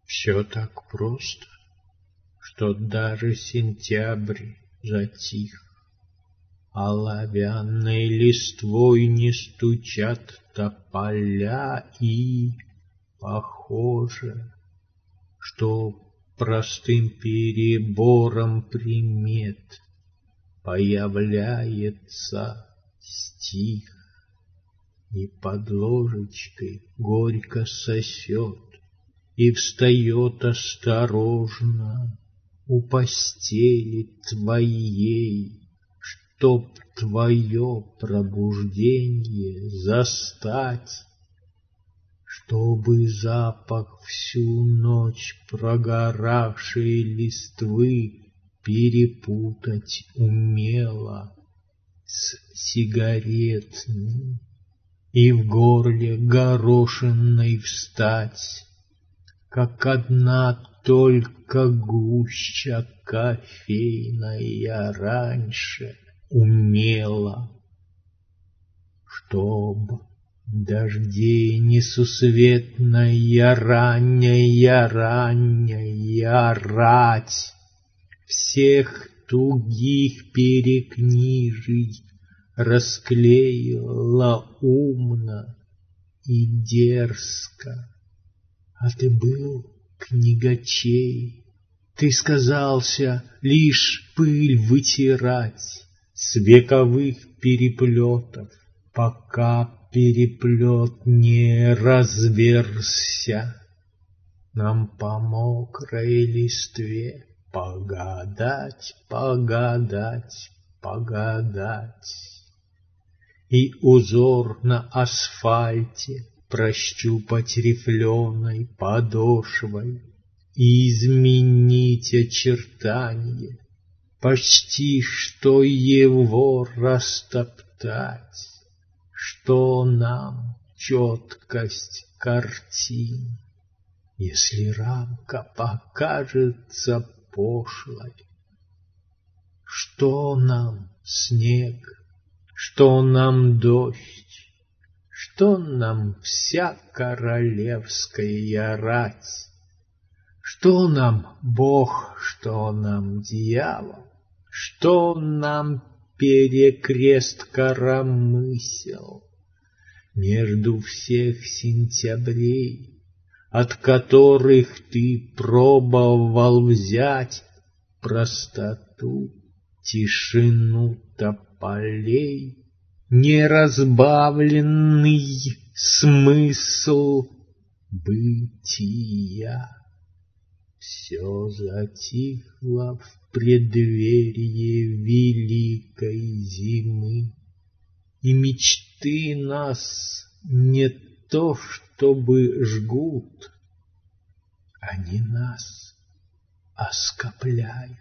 Все так просто, что даже сентябрь затих, оловянной листвой не стучат тополя, и похоже, что простым перебором примет появляется стих, и под ложечкой горько сосет, и встает осторожно у постели твоей, чтоб твое пробуждение застать, чтобы запах всю ночь прогоравшей листвы перепутать умело с сигаретным и в горле горошиной встать, как одна только гуща кофейная раньше умела, чтоб дождей несусветная ранняя рать всех тугих перекнижий расклеила умно и дерзко. А ты был книгачей, ты сказался лишь пыль вытирать с вековых переплетов, пока переплет не разверзся. Нам по мокрой листве погадать, и узор на асфальте прощупать рифленой подошвой и изменить очертания, почти что его растоптать. Что нам четкость картин, если рамка покажется пошлой? Что нам снег, что нам дождь, что нам вся королевская рать? Что нам Бог, что нам дьявол, что нам перекрест коромысел? Между всех сентябрей, от которых ты пробовал взять простоту, тишину тополей, неразбавленный смысл бытия. Все затихло в преддверии великой зимы, и мечты нас не то чтобы жгут, они нас оскопляют.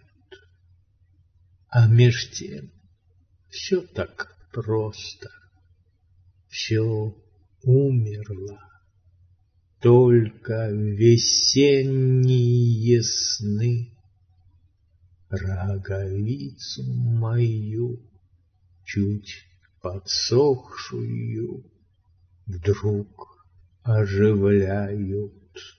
А меж тем все так просто, все умерло, только весенние сны роговицу мою, чуть подсохшую, вдруг оживляют.